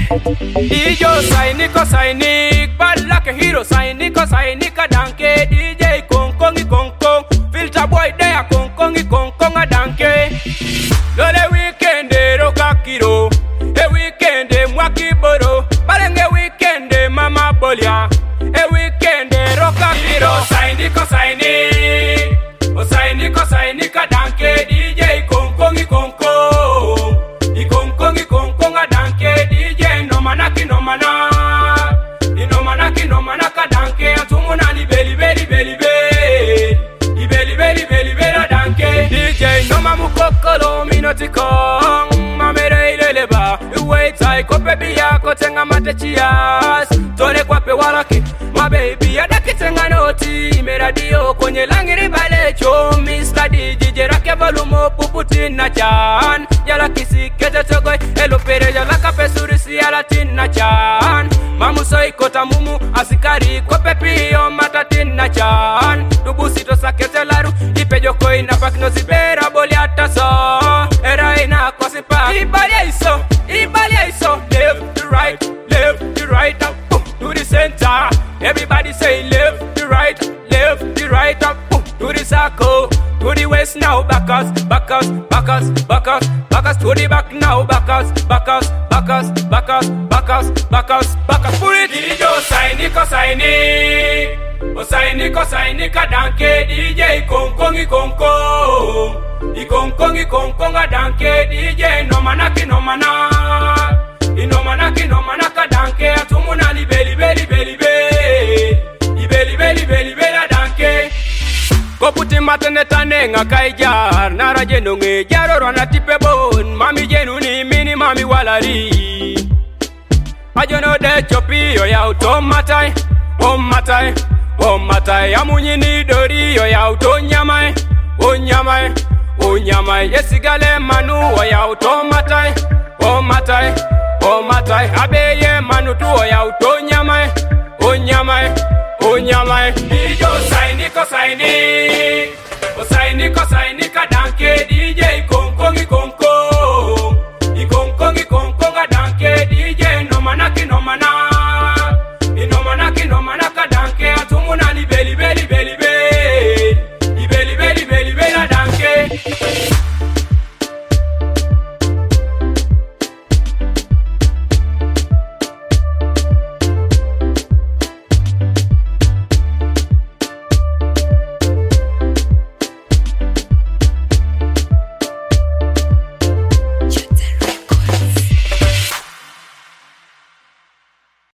DJ Sainik, bad like a hero. Sainik a danke. DJ Kong Kong, filter boy there. Kong Kong a danke. Dole weekend roka kiro, e weekend mwaki boro, balenge weekend mama bolia, e weekend roka kiro. Sainik a danke. DJ Kong Kong a danke. DJ no manaki no manaka danke. Atumuna ni beli a danke. DJ no mamu kokolo minoti kong, mamere ileleba. Wait I kope biya kotenga matechias, tole kwape walaki. My baby adakitenga noti, meradio kwenye langiri balecho. Mr. DJ rake volumo puputi na chan, yala kisi kete togoy, elo pere yala kape surisi yala tin na chan. Mamu soy kota mumu asikari kope piyo matatin na chan. Dubusito sakete laru, ipejo koi na pakno zibera boli ataso. Era ina kwa sipa, ibali iso, left to right, up to the center. Everybody say left to right, up to the circle, to the west now. Backers, to the back now. Backers. Put it. DJ Sainik a danke. DJ Kong Kong a danke. DJ no manaki ka danke. Atumuna ni beli a danke. Koputi matene tanenga kaijar, nara jeno nge jaro rana tipe bon. Mami jenu ni mini mami walari. Ajono de chopi yo ya utomatai, matai. Amunyi ni dori yo ya utonyamai, onyamai. Yesigale manu yo ya utomatai, matai. Abeye manu tu yo ya utonyamai, onyamai. DJ Sainik.